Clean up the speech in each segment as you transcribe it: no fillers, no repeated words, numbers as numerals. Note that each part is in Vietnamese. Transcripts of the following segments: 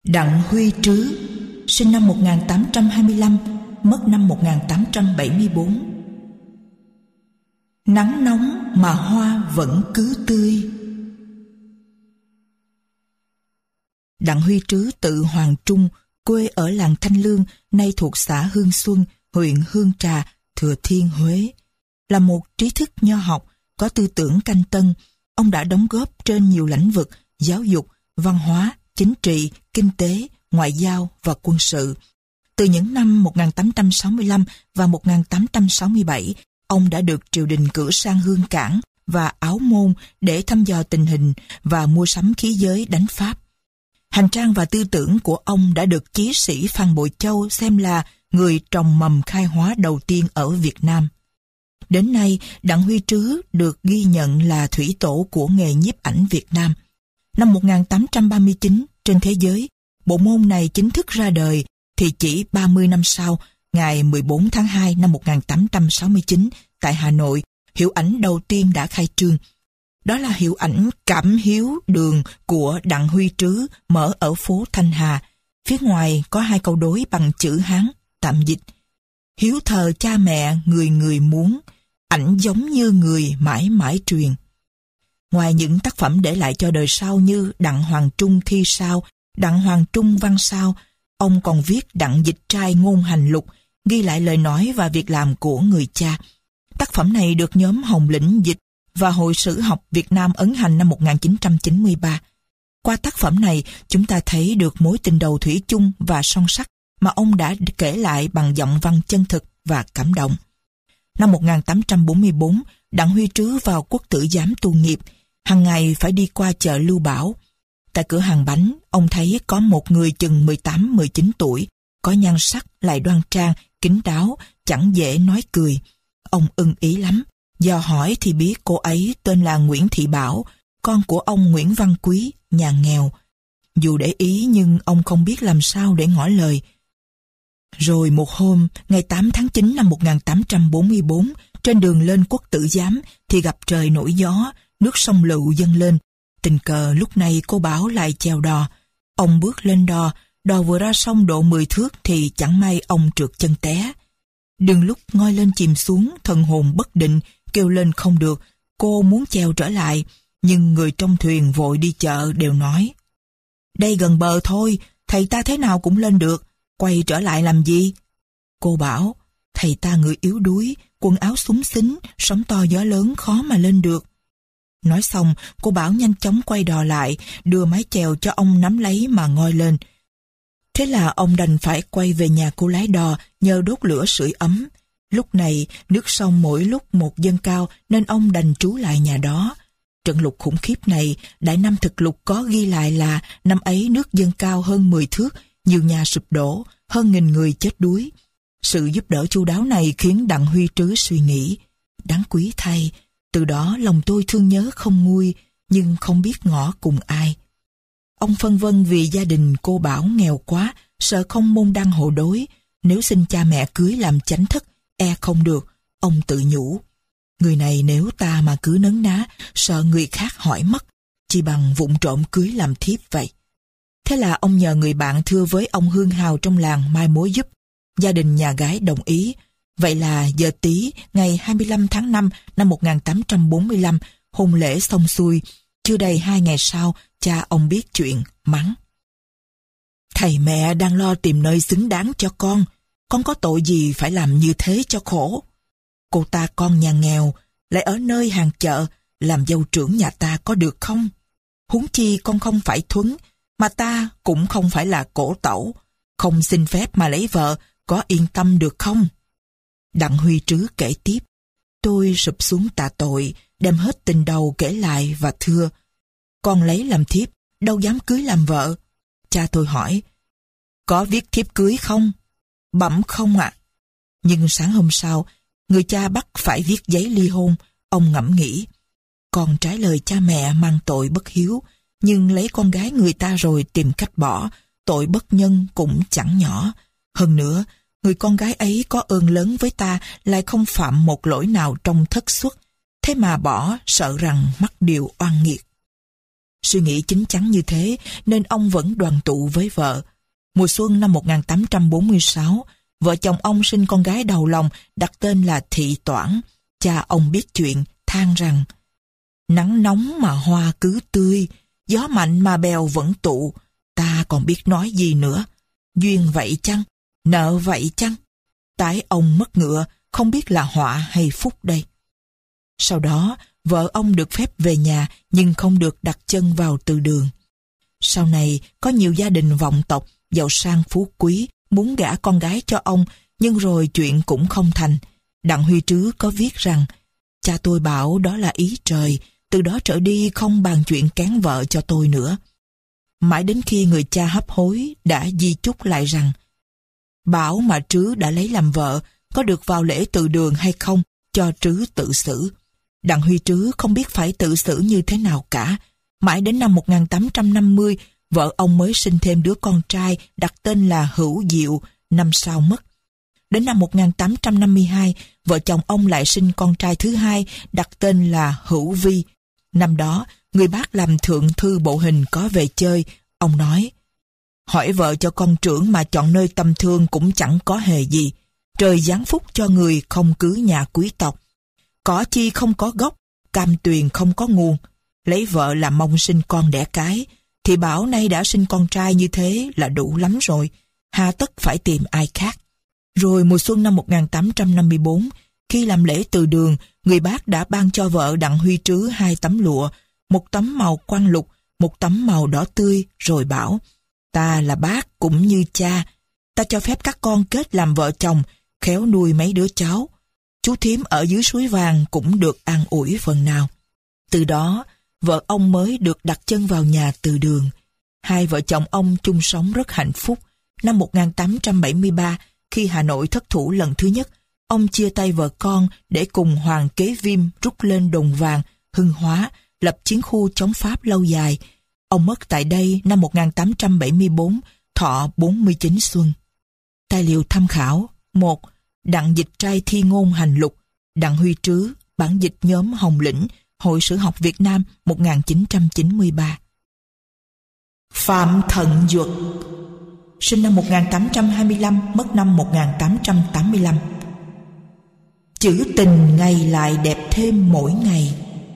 Đặng Huy Trứ, sinh năm 1825, mất năm 1874. Nắng nóng mà hoa vẫn cứ tươi. Đặng Huy Trứ tự Hoàng Trung, quê ở làng Thanh Lương, nay thuộc xã Hương Xuân, huyện Hương Trà, Thừa Thiên, Huế. Là một trí thức nho học, có tư tưởng canh tân, ông đã đóng góp trên nhiều lĩnh vực giáo dục, văn hóa, chính trị, kinh tế, ngoại giao và quân sự. Từ những năm 1865 và 1867, ông đã được triều đình cử sang Hương Cảng và Áo Môn để thăm dò tình hình và mua sắm khí giới đánh Pháp. Hành trang và tư tưởng của ông đã được chí sĩ Phan Bội Châu xem là người trồng mầm khai hóa đầu tiên ở Việt Nam. Đến nay, Đặng Huy Trứ được ghi nhận là thủy tổ của nghề nhiếp ảnh Việt Nam. Năm 1839, trên thế giới, bộ môn này chính thức ra đời, thì chỉ 30 năm sau, ngày 14 tháng 2 năm 1869, tại Hà Nội, hiệu ảnh đầu tiên đã khai trương. Đó là hiệu ảnh Cảm Hiếu Đường của Đặng Huy Trứ, mở ở phố Thanh Hà. Phía ngoài có hai câu đối bằng chữ Hán, tạm dịch: hiếu thờ cha mẹ người người muốn, ảnh giống như người mãi mãi truyền. Ngoài những tác phẩm để lại cho đời sau như Đặng Hoàng Trung thi sao, Đặng Hoàng Trung văn sao, ông còn viết Đặng Dịch Trai ngôn hành lục, ghi lại lời nói và việc làm của người cha. Tác phẩm này được nhóm Hồng Lĩnh dịch và Hội Sử học Việt Nam ấn hành năm 1993. Qua tác phẩm này, chúng ta thấy được mối tình đầu thủy chung và son sắc mà ông đã kể lại bằng giọng văn chân thực và cảm động. Năm 1844, Đặng Huy Trứ vào quốc tử giám tu nghiệp, hàng ngày phải đi qua chợ Lưu Bảo. Tại cửa hàng bánh, ông thấy có một người chừng 18-19 tuổi, có nhan sắc lại đoan trang, kín đáo, chẳng dễ nói cười. Ông ưng ý lắm. Do hỏi thì biết cô ấy tên là Nguyễn Thị Bảo, con của ông Nguyễn Văn Quý, nhà nghèo. Dù để ý nhưng ông không biết làm sao để ngỏ lời. Rồi một hôm, ngày 8 tháng 9 năm 1844, trên đường lên quốc tử giám thì gặp trời nổi gió, nước sông Lựu dâng lên. Tình cờ lúc này cô Bảo lại chèo đò. Ông bước lên đò, đò vừa ra sông độ 10 thước thì chẳng may ông trượt chân té. Đừng lúc ngoi lên chìm xuống, thần hồn bất định, kêu lên không được, cô muốn chèo trở lại, nhưng người trong thuyền vội đi chợ đều nói: đây gần bờ thôi, thầy ta thế nào cũng lên được, quay trở lại làm gì? Cô bảo: thầy ta người yếu đuối, quần áo xúng xính, sóng to gió lớn khó mà lên được. Nói xong, cô Bảo nhanh chóng quay đò lại, đưa mái chèo cho ông nắm lấy mà ngoi lên. Thế là ông đành phải quay về nhà cô lái đò nhờ đốt lửa sưởi ấm. Lúc này, nước sông mỗi lúc một dâng cao nên ông đành trú lại nhà đó. Trận lụt khủng khiếp này, Đại Nam Thực Lục có ghi lại là năm ấy nước dâng cao hơn 10 thước, nhiều nhà sụp đổ, hơn 1000 người chết đuối. Sự giúp đỡ chu đáo này khiến Đặng Huy Trứ suy nghĩ: đáng quý thay, từ đó lòng tôi thương nhớ không nguôi, nhưng không biết ngỏ cùng ai. Ông phân vân vì gia đình cô Bảo nghèo quá, sợ không môn đăng hộ đối, nếu xin cha mẹ cưới làm chánh thất, e không được. Ông tự nhủ: người này nếu ta mà cứ nấn ná, sợ người khác hỏi mất, chỉ bằng vụng trộm cưới làm thiếp vậy. Thế là ông nhờ người bạn thưa với ông Hương Hào trong làng mai mối giúp. Gia đình nhà gái đồng ý. Vậy là giờ Tý, ngày 25 tháng 5 năm 1845, hôn lễ xong xuôi. Chưa đầy 2 ngày sau, cha ông biết chuyện, mắng: thầy mẹ đang lo tìm nơi xứng đáng cho con có tội gì phải làm như thế cho khổ. Cô ta con nhà nghèo, lại ở nơi hàng chợ, làm dâu trưởng nhà ta có được không? Huống chi con không phải Thuấn, mà ta cũng không phải là cổ tẩu, không xin phép mà lấy vợ, có yên tâm được không? Đặng Huy Trứ kể tiếp: tôi sụp xuống tạ tội, đem hết tình đầu kể lại và thưa: con lấy làm thiếp, đâu dám cưới làm vợ. Cha tôi hỏi: có viết thiếp cưới không? Bẩm không ạ. Nhưng sáng hôm sau, người cha bắt phải viết giấy ly hôn. Ông ngẫm nghĩ: con trái lời cha mẹ mang tội bất hiếu, nhưng lấy con gái người ta rồi tìm cách bỏ, tội bất nhân cũng chẳng nhỏ. Hơn nữa, người con gái ấy có ơn lớn với ta, lại không phạm một lỗi nào trong thất xuất, thế mà bỏ sợ rằng mắc điều oan nghiệt. Suy nghĩ chín chắn như thế nên ông vẫn đoàn tụ với vợ. Mùa xuân năm 1846, vợ chồng ông sinh con gái đầu lòng đặt tên là Thị Toản. Cha ông biết chuyện, than rằng: nắng nóng mà hoa cứ tươi, gió mạnh mà bèo vẫn tụ, ta còn biết nói gì nữa. Duyên vậy chăng? Nợ vậy chăng? Tái ông mất ngựa, không biết là họa hay phúc đây. Sau đó, vợ ông được phép về nhà nhưng không được đặt chân vào từ đường. Sau này, có nhiều gia đình vọng tộc, giàu sang phú quý, muốn gả con gái cho ông, nhưng rồi chuyện cũng không thành. Đặng Huy Trứ có viết rằng: cha tôi bảo đó là ý trời, từ đó trở đi không bàn chuyện kén vợ cho tôi nữa. Mãi đến khi người cha hấp hối đã di chúc lại rằng: bảo mà Trứ đã lấy làm vợ, có được vào lễ từ đường hay không, cho Trứ tự xử. Đặng Huy Trứ không biết phải tự xử như thế nào cả. Mãi đến năm 1850, vợ ông mới sinh thêm đứa con trai đặt tên là Hữu Diệu, năm sau mất. Đến năm 1852, vợ chồng ông lại sinh con trai thứ hai đặt tên là Hữu Vi. Năm đó, người bác làm thượng thư bộ hình có về chơi. Ông nói: hỏi vợ cho con trưởng mà chọn nơi tầm thường cũng chẳng có hề gì. Trời giáng phúc cho người không cứ nhà quý tộc. Cỏ chi không có gốc, cam tuyền không có nguồn. Lấy vợ là mong sinh con đẻ cái, thì bảo nay đã sinh con trai như thế là đủ lắm rồi, hà tất phải tìm ai khác. Rồi mùa xuân năm 1854, khi làm lễ từ đường, người bác đã ban cho vợ Đặng Huy Trứ 2 tấm lụa, một tấm màu quang lục, một tấm màu đỏ tươi, rồi bảo: ta là bác cũng như cha, ta cho phép các con kết làm vợ chồng, khéo nuôi mấy đứa cháu. Chú thím ở dưới suối vàng cũng được an ủi phần nào. Từ đó, vợ ông mới được đặt chân vào nhà từ đường. Hai vợ chồng ông chung sống rất hạnh phúc. Năm 1873, khi Hà Nội thất thủ lần thứ nhất, ông chia tay vợ con để cùng Hoàng Kế Viêm rút lên Đồng Vàng, Hưng Hóa, lập chiến khu chống Pháp lâu dài. Ông mất tại đây năm 1874, thọ 49 xuân. Tài liệu tham khảo: 1. Đặng Dịch Trai Thi Ngôn Hành Lục, Đặng Huy Trứ, bản dịch nhóm Hồng Lĩnh, Hội Sử học Việt Nam 1993. Phạm Thận Duật, sinh năm 1825, mất năm 1885. Chữ tình ngày lại đẹp thêm mỗi ngày.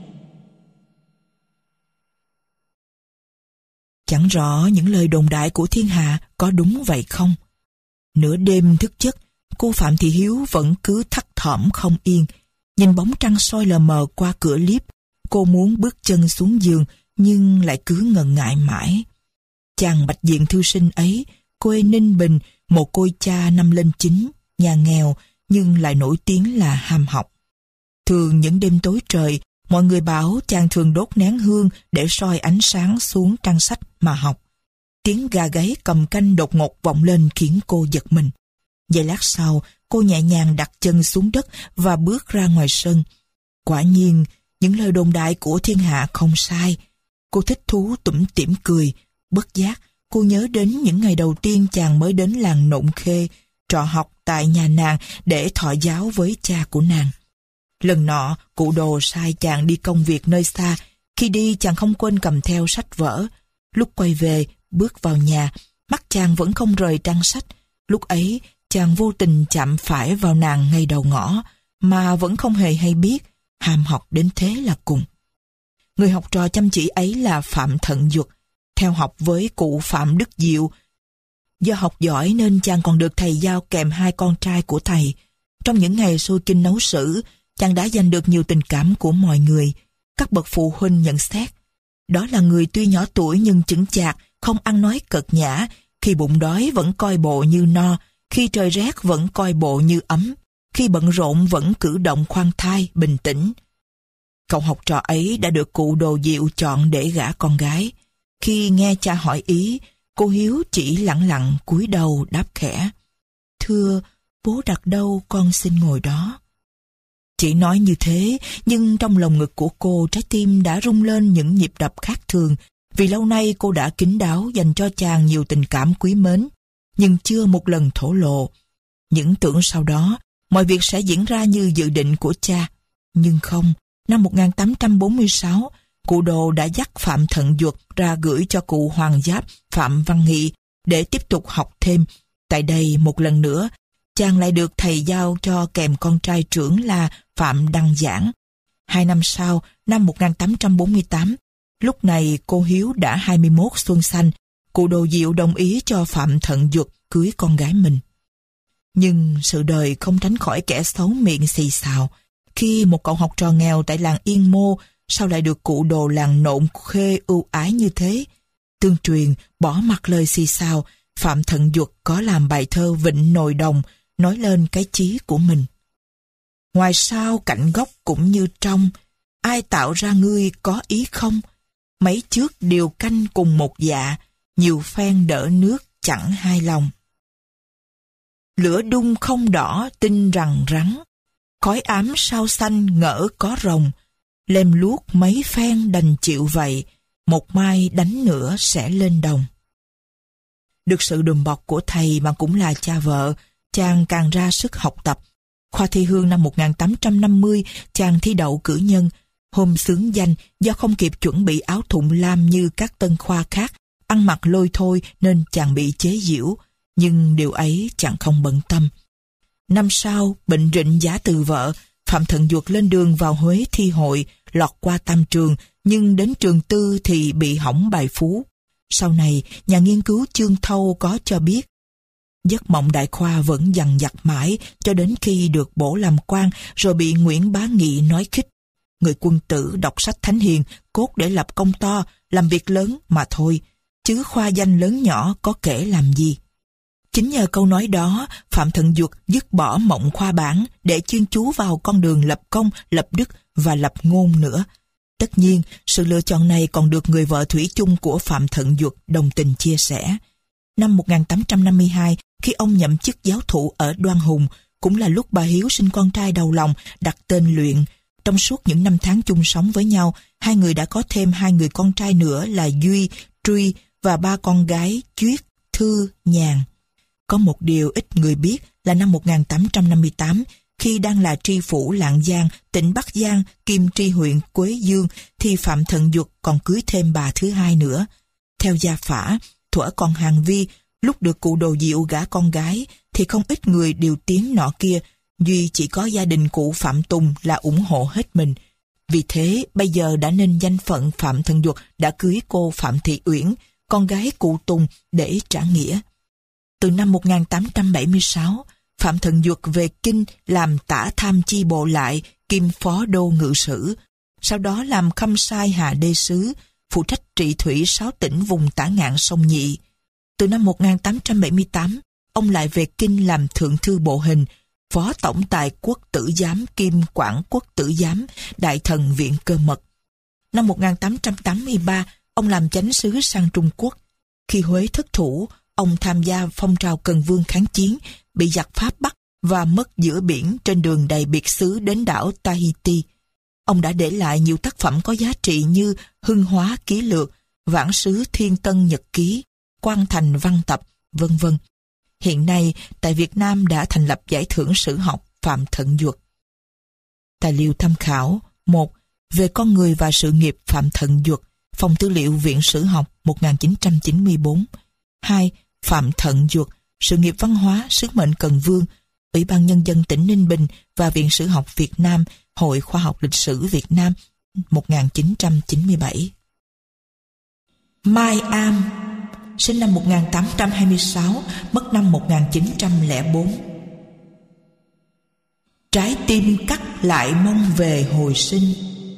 Chẳng rõ những lời đồn đại của thiên hạ có đúng vậy không. Nửa đêm thức giấc, cô Phạm Thị Hiếu vẫn cứ thấp thỏm không yên. Nhìn bóng trăng soi lờ mờ qua cửa liếp, cô muốn bước chân xuống giường nhưng lại cứ ngần ngại mãi. Chàng bạch diện thư sinh ấy, quê Ninh Bình, mồ côi cha năm lên 9, nhà nghèo nhưng lại nổi tiếng là ham học. Thường những đêm tối trời, mọi người bảo chàng thường đốt nén hương để soi ánh sáng xuống trang sách mà học. Tiếng gà gáy cầm canh đột ngột vọng lên khiến cô giật mình. Giây lát sau, cô nhẹ nhàng đặt chân xuống đất và bước ra ngoài sân. Quả nhiên, những lời đồn đại của thiên hạ không sai. Cô thích thú tủm tỉm cười. Bất giác, cô nhớ đến những ngày đầu tiên chàng mới đến làng Nộn Khê, trọ học tại nhà nàng để thọ giáo với cha của nàng. Lần nọ, cụ Đồ sai chàng đi công việc nơi xa. Khi đi, chàng không quên cầm theo sách vở. Lúc quay về, bước vào nhà, mắt chàng vẫn không rời trang sách. Lúc ấy, chàng vô tình chạm phải vào nàng ngay đầu ngõ, mà vẫn không hề hay biết, ham học đến thế là cùng. Người học trò chăm chỉ ấy là Phạm Thận Duật, theo học với cụ Phạm Đức Diệu. Do học giỏi nên chàng còn được thầy giao kèm 2 con trai của thầy. Trong những ngày sôi kinh nấu sử, chàng đã giành được nhiều tình cảm của mọi người. Các bậc phụ huynh nhận xét, đó là người tuy nhỏ tuổi nhưng chững chạc, không ăn nói cợt nhã, khi bụng đói vẫn coi bộ như no, khi trời rét vẫn coi bộ như ấm, khi bận rộn vẫn cử động khoan thai, bình tĩnh. Cậu học trò ấy đã được cụ Đồ Diệu chọn để gả con gái. Khi nghe cha hỏi ý, cô Hiếu chỉ lặng lặng cúi đầu đáp khẽ: thưa, bố đặt đâu con xin ngồi đó. Chỉ nói như thế, nhưng trong lồng ngực của cô, trái tim đã rung lên những nhịp đập khác thường, vì lâu nay cô đã kín đáo dành cho chàng nhiều tình cảm quý mến, nhưng chưa một lần thổ lộ. Những tưởng sau đó, mọi việc sẽ diễn ra như dự định của cha. Nhưng không, năm 1846, cụ Đồ đã dắt Phạm Thận Duật ra gửi cho cụ Hoàng Giáp Phạm Văn Nghị để tiếp tục học thêm. Tại đây một lần nữa, chàng lại được thầy giao cho kèm con trai trưởng là Phạm Đăng Giảng. 2 năm sau, năm 1848, lúc này cô Hiếu đã 21 xuân xanh, cụ Đồ Diệu đồng ý cho Phạm Thận Duật cưới con gái mình. Nhưng sự đời không tránh khỏi kẻ xấu miệng xì xào. Khi một cậu học trò nghèo tại làng Yên Mô sao lại được cụ Đồ làng Nộn Khê ưu ái như thế? Tương truyền, bỏ mặc lời xì xào, Phạm Thận Duật có làm bài thơ Vịnh Nồi Đồng, nói lên cái chí của mình. Ngoài sao cạnh góc cũng như trong, ai tạo ra ngươi có ý không? Mấy trước đều canh cùng một dạ, nhiều phen đỡ nước chẳng hai lòng. Lửa đun không đỏ tin rằng rắn, khói ám sao xanh ngỡ có rồng, lem luốc mấy phen đành chịu vậy, một mai đánh nữa sẽ lên đồng. Được sự đùm bọc của thầy mà cũng là cha vợ, chàng càng ra sức học tập. Khoa thi hương năm 1850, chàng thi đậu cử nhân. Hôm xướng danh, do không kịp chuẩn bị áo thụng lam như các tân khoa khác, ăn mặc lôi thôi nên chàng bị chế giễu. Nhưng điều ấy chàng không bận tâm. Năm sau, bệnh rịnh giả từ vợ, Phạm Thận Duật lên đường vào Huế thi hội, lọt qua tam trường, nhưng đến trường tư thì bị hỏng bài phú. Sau này, nhà nghiên cứu Chương Thâu có cho biết, giấc mộng đại khoa vẫn dằn vặt mãi cho đến khi được bổ làm quan, rồi bị Nguyễn Bá Nghị nói khích. Người quân tử đọc sách thánh hiền, cốt để lập công to, làm việc lớn mà thôi, chứ khoa danh lớn nhỏ có kể làm gì. Chính nhờ câu nói đó, Phạm Thận Duật dứt bỏ mộng khoa bản để chuyên chú vào con đường lập công, lập đức và lập ngôn nữa. Tất nhiên, sự lựa chọn này còn được người vợ thủy chung của Phạm Thận Duật đồng tình chia sẻ. Năm 1852, khi ông nhậm chức giáo thụ ở Đoan Hùng, cũng là lúc bà Hiếu sinh con trai đầu lòng đặt tên Luyện. Trong suốt những năm tháng chung sống với nhau, hai người đã có thêm 2 người con trai nữa là Duy, Truy và 3 con gái Chuyết, Thư, Nhàn. Có một điều ít người biết là năm 1858, khi đang là tri phủ Lạng Giang, tỉnh Bắc Giang, kiêm tri huyện Quế Dương, thì Phạm Thận Duật còn cưới thêm bà thứ hai nữa. Theo gia phả, thuở còn Hàng Vi, lúc được cụ Đồ Diệu gả con gái, thì không ít người điều tiếng nọ kia, duy chỉ có gia đình cụ Phạm Tùng là ủng hộ hết mình. Vì thế, bây giờ đã nên danh phận Phạm Thận Duật đã cưới cô Phạm Thị Uyển, con gái cụ Tùng, để trả nghĩa. Từ năm 1876, Phạm Thận Duật về Kinh làm tả tham chi bộ lại, kiêm phó đô ngự sử, sau đó làm khâm sai Hà Đê sứ, phụ trách trị thủy 6 tỉnh vùng tả ngạn sông Nhị. Từ năm 1878, ông lại về Kinh làm thượng thư bộ hình, phó tổng tài quốc tử giám kiêm quản quốc tử giám, đại thần viện Cơ Mật. Năm 1883, ông làm chánh sứ sang Trung Quốc. Khi Huế thất thủ, ông tham gia phong trào Cần Vương kháng chiến, bị giặc Pháp bắt và mất giữa biển trên đường đầy biệt xứ đến đảo Tahiti. Ông đã để lại nhiều tác phẩm có giá trị như Hưng Hóa Ký Lược, Vãn Sứ Thiên Tân Nhật Ký, Quan Thành Văn Tập, vân vân. Hiện nay, tại Việt Nam đã thành lập giải thưởng sử học Phạm Thận Duật. Tài liệu tham khảo: 1. Về con người và sự nghiệp Phạm Thận Duật, Phòng Tư liệu Viện Sử học 1994. 2. Phạm Thận Duật, sự nghiệp văn hóa, sứ mệnh Cần Vương, Ủy ban Nhân dân tỉnh Ninh Bình và Viện Sử học Việt Nam, Hội Khoa học Lịch sử Việt Nam 1997. Mai Am, sinh năm 1826, mất năm 1904. Trái tim cắt lại mong về hồi sinh.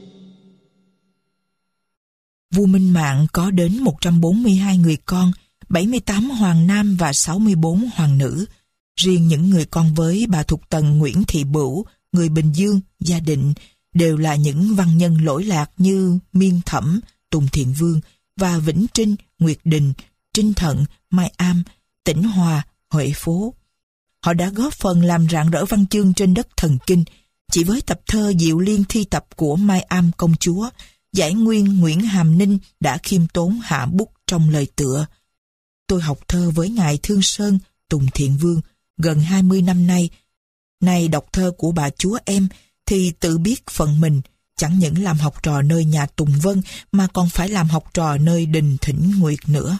Vua Minh Mạng có đến 142 người con, 78 hoàng nam và 64 hoàng nữ. Riêng những người con với bà Thục Tần Nguyễn Thị Bửu, người Bình Dương, Gia Định, đều là những văn nhân lỗi lạc như Miên Thẩm, Tùng Thiện Vương và Vĩnh Trinh, Nguyệt Đình, Trinh Thận, Mai Am, Tĩnh Hòa, Huệ Phố. Họ đã góp phần làm rạng rỡ văn chương trên đất thần kinh. Chỉ với tập thơ Diệu Liên thi tập của Mai Am công chúa, Giải Nguyên Nguyễn Hàm Ninh đã khiêm tốn hạ bút trong lời tựa: tôi học thơ với ngài Thương Sơn, Tùng Thiện Vương gần 20 năm nay. Nay đọc thơ của bà chúa em thì tự biết phận mình, chẳng những làm học trò nơi nhà Tùng Vân mà còn phải làm học trò nơi đình Thỉnh Nguyệt nữa.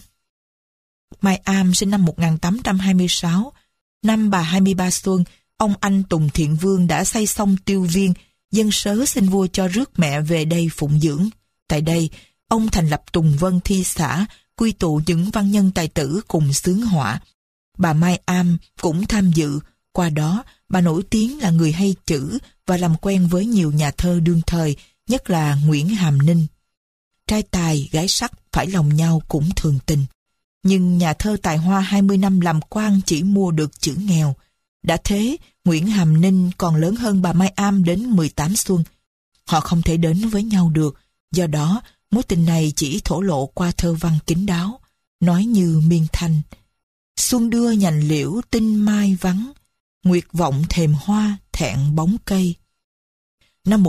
Mai Am sinh năm 1826. Năm bà 23 xuân, ông anh Tùng Thiện Vương đã xây xong Tiêu Viên, dân sớ xin vua cho rước mẹ về đây phụng dưỡng. Tại đây, ông thành lập Tùng Vân Thi Xã, quy tụ những văn nhân tài tử cùng xướng họa. Bà Mai Am cũng tham dự, qua đó bà nổi tiếng là người hay chữ và làm quen với nhiều nhà thơ đương thời, nhất là Nguyễn Hàm Ninh. Trai tài, gái sắc phải lòng nhau cũng thường tình. Nhưng nhà thơ tài hoa 20 năm làm quan chỉ mua được chữ nghèo. Đã thế, Nguyễn Hàm Ninh còn lớn hơn bà Mai Am đến 18 xuân. Họ không thể đến với nhau được, do đó mối tình này chỉ thổ lộ qua thơ văn kín đáo, nói như miên thanh. Xuân đưa nhành liễu tinh mai vắng, nguyệt vọng thềm hoa thẹn bóng cây. Năm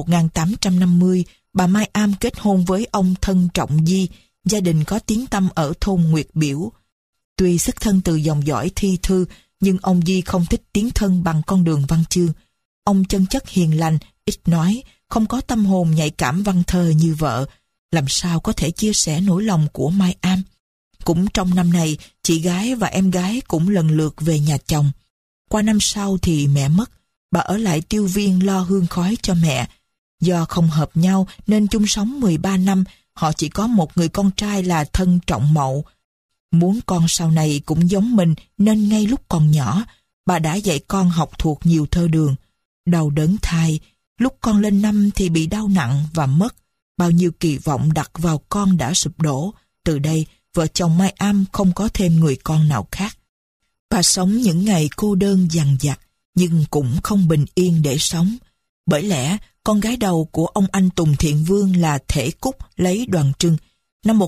1850, bà Mai Am kết hôn với ông Thân Trọng Di, gia đình có tiếng tăm ở thôn Nguyệt Biểu. Tuy xuất thân từ dòng dõi thi thư, nhưng ông Di không thích tiến thân bằng con đường văn chương. Ông chân chất hiền lành, ít nói, không có tâm hồn nhạy cảm văn thơ như vợ. Làm sao có thể chia sẻ nỗi lòng của Mai Am? Cũng trong năm này, chị gái và em gái cũng lần lượt về nhà chồng. Qua năm sau thì mẹ mất, bà ở lại Tiêu Viên lo hương khói cho mẹ. Do không hợp nhau nên chung sống 13 năm, họ chỉ có một người con trai là Thân Trọng Mậu. Muốn con sau này cũng giống mình nên ngay lúc còn nhỏ, bà đã dạy con học thuộc nhiều thơ đường. Đau đớn thai, lúc con lên năm thì bị đau nặng và mất. Bao nhiêu kỳ vọng đặt vào con đã sụp đổ. Từ đây, vợ chồng Mai Am không có thêm người con nào khác. Bà sống những ngày cô đơn dằng dặc, nhưng cũng không bình yên để sống. Bởi lẽ, con gái đầu của ông anh Tùng Thiện Vương là Thể Cúc lấy Đoàn Trưng. Năm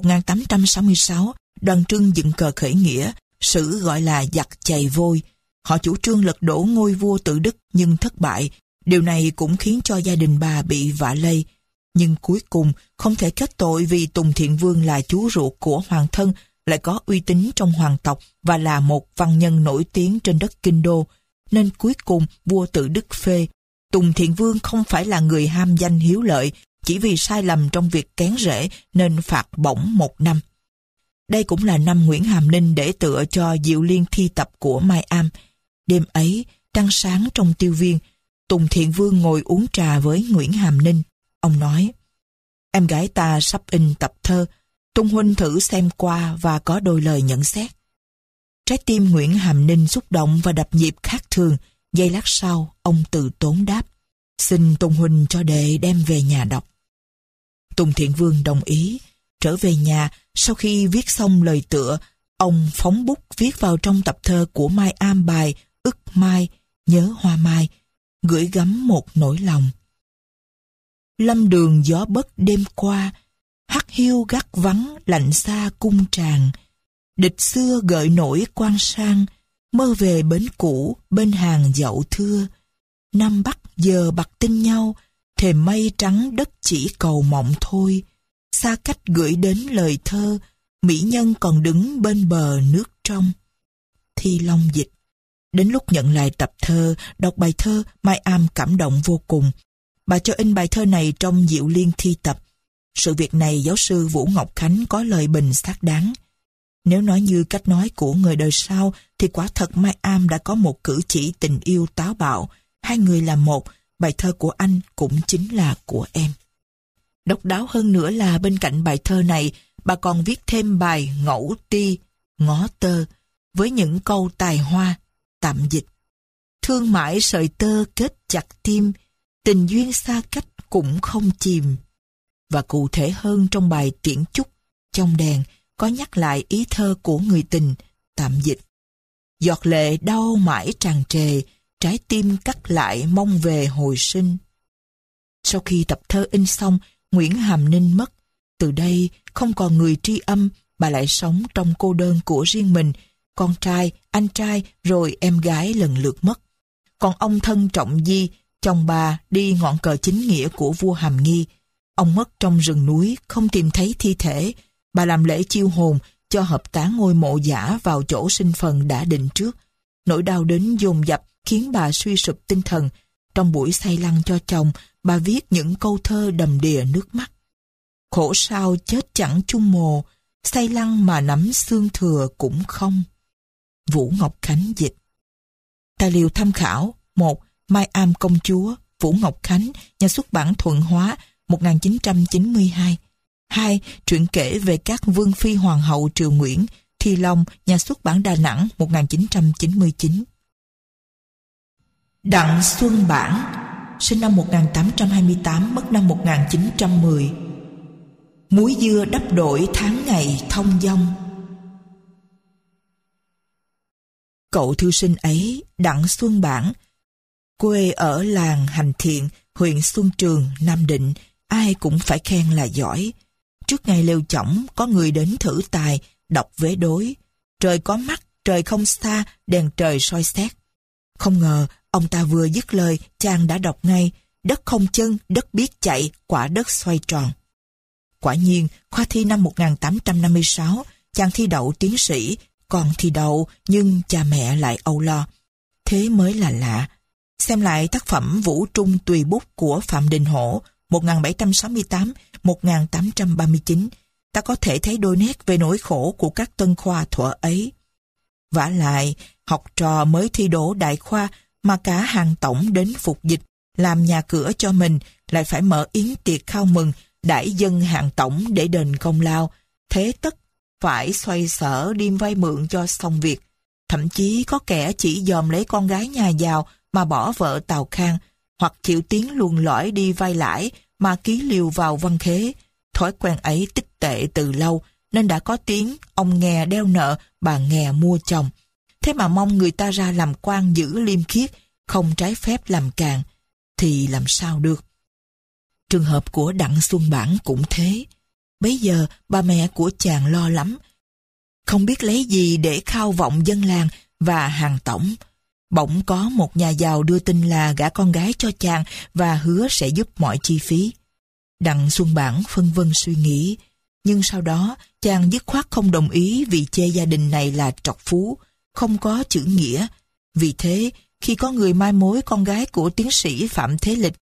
1866, Đoàn Trưng dựng cờ khởi nghĩa, sử gọi là giặc chày vôi. Họ chủ trương lật đổ ngôi vua Tự Đức nhưng thất bại. Điều này cũng khiến cho gia đình bà bị vạ lây. Nhưng cuối cùng không thể kết tội vì Tùng Thiện Vương là chú ruột của hoàng thân, lại có uy tín trong hoàng tộc và là một văn nhân nổi tiếng trên đất Kinh Đô. Nên cuối cùng vua Tự Đức phê Tùng Thiện Vương không phải là người ham danh hiếu lợi, chỉ vì sai lầm trong việc kén rễ nên phạt bổng 1 năm. Đây cũng là năm Nguyễn Hàm Ninh để tựa cho Diệu Liên thi tập của Mai Am. Đêm ấy, trăng sáng trong Tiêu Viên, Tùng Thiện Vương ngồi uống trà với Nguyễn Hàm Ninh. Ông nói, em gái ta sắp in tập thơ, Tung huynh thử xem qua và có đôi lời nhận xét. Trái tim Nguyễn Hàm Ninh xúc động và đập nhịp khác thường. Giây lát sau, ông từ tốn đáp, xin Tùng huynh cho đệ đem về nhà đọc. Tùng Thiện Vương đồng ý. Trở về nhà, sau khi viết xong lời tựa, ông phóng bút viết vào trong tập thơ của Mai Am bài Ức Mai, Nhớ Hoa Mai, gửi gắm một nỗi lòng. Lâm đường gió bất đêm qua, hắc hiu gắt vắng lạnh xa cung tràng. Địch xưa gợi nổi quan sang, mơ về bến cũ bên hàng dậu thưa. Nam Bắc giờ bạc tinh nhau, thềm mây trắng đất chỉ cầu mộng thôi. Xa cách gửi đến lời thơ, mỹ nhân còn đứng bên bờ nước trong. Thi Long dịch. Đến lúc nhận lại tập thơ, đọc bài thơ, Mai Am cảm động vô cùng. Bà cho in bài thơ này trong Diệu Liên thi tập. Sự việc này giáo sư Vũ Ngọc Khánh có lời bình xác đáng. Nếu nói như cách nói của người đời sau, thì quả thật Mai Am đã có một cử chỉ tình yêu táo bạo. Hai người là một, bài thơ của anh cũng chính là của em. Độc đáo hơn nữa là bên cạnh bài thơ này, bà còn viết thêm bài Ngẫu Ti, Ngó Tơ, với những câu tài hoa, tạm dịch. Thương mãi sợi tơ kết chặt tim, tình duyên xa cách cũng không chìm. Và cụ thể hơn trong bài Tiễn Chúc, Trong đèn, có nhắc lại ý thơ của người tình, tạm dịch. Giọt lệ đau mãi tràn trề, trái tim cắt lại mong về hồi sinh. Sau khi tập thơ in xong, Nguyễn Hàm Ninh mất. Từ đây không còn người tri âm, bà lại sống trong cô đơn của riêng mình. Con trai, anh trai, rồi em gái lần lượt mất. Còn ông Thân Trọng Di, chồng bà đi ngọn cờ chính nghĩa của vua Hàm Nghi. Ông mất trong rừng núi, không tìm thấy thi thể. Bà làm lễ chiêu hồn, cho hợp tán ngôi mộ giả vào chỗ sinh phần đã định trước. Nỗi đau đến dồn dập khiến bà suy sụp tinh thần. Trong buổi say lăng cho chồng, bà viết những câu thơ đầm đìa nước mắt. Khổ sao chết chẳng chung mồ, say lăng mà nắm xương thừa cũng không. Vũ Ngọc Khánh dịch. Tài liệu tham khảo: 1. Mai Am Công Chúa, Vũ Ngọc Khánh, nhà xuất bản Thuận Hóa, 1992. 2. Truyện kể về các vương phi hoàng hậu Triều Nguyễn, Thi Long, nhà xuất bản Đà Nẵng, 1999. Đặng Xuân Bản, sinh năm 1828, mất năm 1910. Muối dưa đắp đổi tháng ngày thông dong. Cậu thư sinh ấy, Đặng Xuân Bản, quê ở làng Hành Thiện, huyện Xuân Trường, Nam Định, ai cũng phải khen là giỏi. Trước ngày lều chõng, có người đến thử tài, đọc vế đối. Trời có mắt, trời không xa, đèn trời soi xét. Không ngờ, ông ta vừa dứt lời, chàng đã đọc ngay: đất không chân, đất biết chạy, quả đất xoay tròn. Quả nhiên, khoa thi năm 1856, chàng thi đậu tiến sĩ, còn thi đậu nhưng cha mẹ lại âu lo. Thế mới là lạ. Xem lại tác phẩm Vũ Trung Tùy Bút của Phạm Đình Hổ, 1768-1839, ta có thể thấy đôi nét về nỗi khổ của các tân khoa thuở ấy. Vả lại, học trò mới thi đỗ đại khoa mà cả hàng tổng đến phục dịch, làm nhà cửa cho mình, lại phải mở yến tiệc khao mừng, đãi dân hàng tổng để đền công lao. Thế tất phải xoay sở điêm vay mượn cho xong việc. Thậm chí có kẻ chỉ dòm lấy con gái nhà giàu mà bỏ vợ tào khang, hoặc chịu tiếng luồn lõi đi vay lãi mà ký liều vào văn khế. Thói quen ấy tích tệ từ lâu, nên đã có tiếng ông nghè đeo nợ, bà nghè mua chồng. Thế mà mong người ta ra làm quan giữ liêm khiết, không trái phép làm càn, thì làm sao được. Trường hợp của Đặng Xuân Bản cũng thế. Bấy giờ bà mẹ của chàng lo lắm, không biết lấy gì để khao vọng dân làng và hàng tổng. Bỗng có một nhà giàu đưa tin là gả con gái cho chàng và hứa sẽ giúp mọi chi phí. Đặng Xuân Bản phân vân suy nghĩ, nhưng sau đó chàng dứt khoát không đồng ý vì chê gia đình này là trọc phú, không có chữ nghĩa. Vì thế, khi có người mai mối con gái của tiến sĩ Phạm Thế Lịch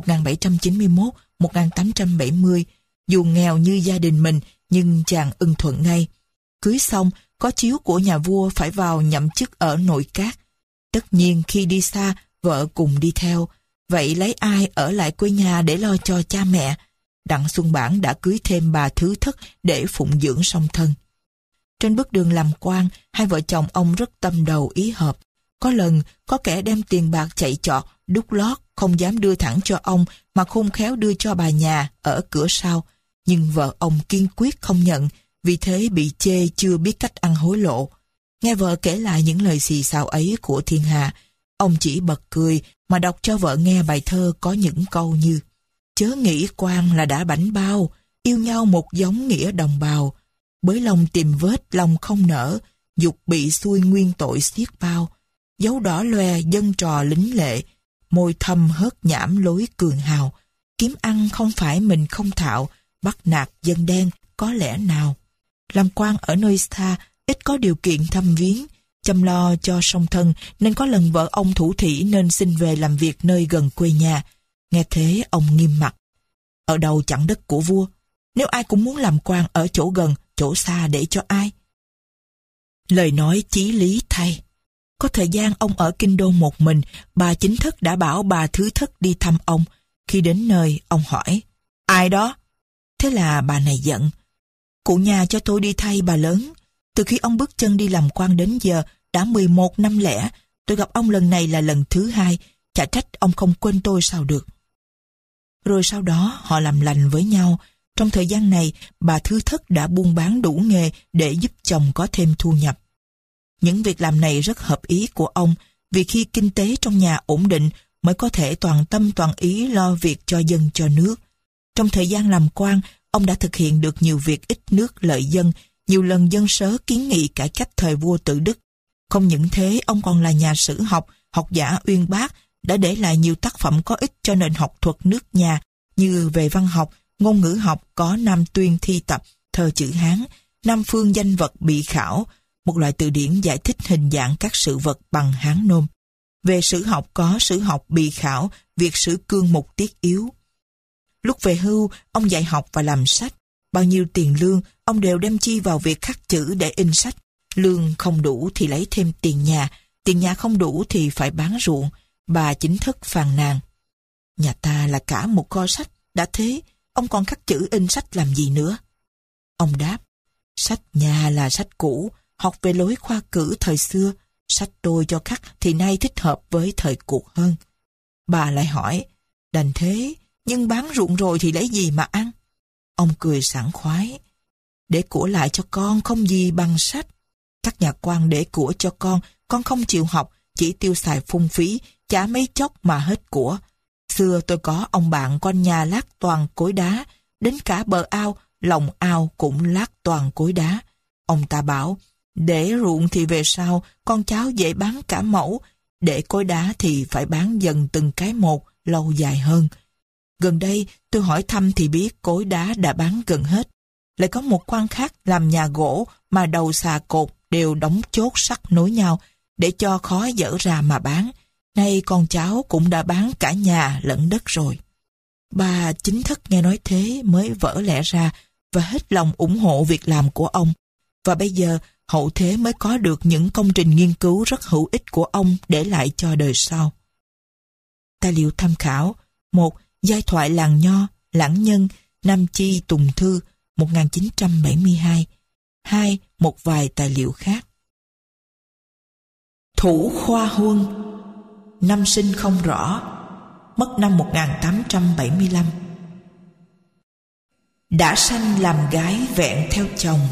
1791-1870, dù nghèo như gia đình mình nhưng chàng ưng thuận ngay. Cưới xong, có chiếu của nhà vua phải vào nhậm chức ở nội các. Tất nhiên khi đi xa, vợ cùng đi theo. Vậy lấy ai ở lại quê nhà để lo cho cha mẹ? Đặng Xuân Bản đã cưới thêm bà Thứ Thất để phụng dưỡng song thân. Trên bước đường làm quan, hai vợ chồng ông rất tâm đầu ý hợp. Có lần, có kẻ đem tiền bạc chạy chọt, đút lót, không dám đưa thẳng cho ông, mà khôn khéo đưa cho bà nhà ở cửa sau. Nhưng vợ ông kiên quyết không nhận, vì thế bị chê chưa biết cách ăn hối lộ. Nghe vợ kể lại những lời xì xào ấy của thiên hạ, ông chỉ bật cười mà đọc cho vợ nghe bài thơ có những câu như: chớ nghĩ quan là đã bảnh bao, yêu nhau một giống nghĩa đồng bào. Bới lòng tìm vết lòng không nở, dục bị xuôi nguyên tội xiết bao. Dấu đỏ loe dân trò lính lệ, môi thâm hớt nhảm lối cường hào. Kiếm ăn không phải mình không thạo, bắt nạt dân đen có lẽ nào. Làm quan ở nơi xa, ít có điều kiện thăm viếng, chăm lo cho song thân, nên có lần vợ ông thủ thỉ nên xin về làm việc nơi gần quê nhà. Nghe thế ông nghiêm mặt: ở đâu chẳng đất của vua, nếu ai cũng muốn làm quan ở chỗ gần, chỗ xa để cho ai? Lời nói chí lý thay. Có thời gian ông ở kinh đô một mình, bà Chính Thất đã bảo bà Thứ Thất đi thăm ông. Khi đến nơi, ông hỏi: ai đó? Thế là bà này giận: cụ nhà cho tôi đi thay bà lớn. Từ khi ông bước chân đi làm quan đến giờ đã 11 năm lẻ. Tôi gặp ông lần này là lần thứ 2. Chả trách ông không quên tôi sao được. Rồi sau đó họ làm lành với nhau. Trong thời gian này, bà Thứ Thất đã buôn bán đủ nghề để giúp chồng có thêm thu nhập. Những việc làm này rất hợp ý của ông, vì khi kinh tế trong nhà ổn định mới có thể toàn tâm toàn ý lo việc cho dân cho nước. Trong thời gian làm quan, ông đã thực hiện được nhiều việc ích nước lợi dân, nhiều lần dân sớ kiến nghị cải cách thời vua Tự Đức. Không những thế, ông còn là nhà sử học, học giả uyên bác, đã để lại nhiều tác phẩm có ích cho nền học thuật nước nhà, như về văn học, ngôn ngữ học có Nam Tuyên thi tập, thơ chữ Hán, Nam Phương danh vật bị khảo, một loại từ điển giải thích hình dạng các sự vật bằng Hán nôm. Về sử học có sử học bị khảo, việc sử cương một tiết yếu. Lúc về hưu, ông dạy học và làm sách. Bao nhiêu tiền lương, ông đều đem chi vào việc khắc chữ để in sách. Lương không đủ thì lấy thêm tiền nhà không đủ thì phải bán ruộng. Bà chính thức phàn nàn. Nhà ta là cả một kho sách, đã thế, ông còn khắc chữ in sách làm gì nữa? Ông đáp, sách nhà là sách cũ, học về lối khoa cử thời xưa, sách tôi cho khắc thì nay thích hợp với thời cuộc hơn. Bà lại hỏi, đành thế, nhưng bán ruộng rồi thì lấy gì mà ăn? Ông cười sảng khoái, để của lại cho con không gì bằng sách. Các nhà quan để của cho con không chịu học, chỉ tiêu xài phung phí, chả mấy chốc mà hết của. Xưa tôi có ông bạn quanh nhà lát toàn cối đá, đến cả bờ ao, lòng ao cũng lát toàn cối đá. Ông ta bảo, để ruộng thì về sau, con cháu dễ bán cả mẫu, để cối đá thì phải bán dần từng cái một, lâu dài hơn. Gần đây, tôi hỏi thăm thì biết cối đá đã bán gần hết. Lại có một quan khác làm nhà gỗ mà đầu xà cột đều đóng chốt sắt nối nhau, để cho khó dỡ ra mà bán. Nay con cháu cũng đã bán cả nhà lẫn đất rồi. Bà chính thức nghe nói thế mới vỡ lẽ ra và hết lòng ủng hộ việc làm của ông. Và bây giờ hậu thế mới có được những công trình nghiên cứu rất hữu ích của ông để lại cho đời sau. Tài liệu tham khảo: 1. Giai thoại làng Nho, Lãng Nhân, Nam Chi Tùng Thư, 1972. 2. Một vài tài liệu khác. Thủ Khoa Huân, năm sinh không rõ, mất năm 1875. Đã sanh làm gái vẹn theo chồng.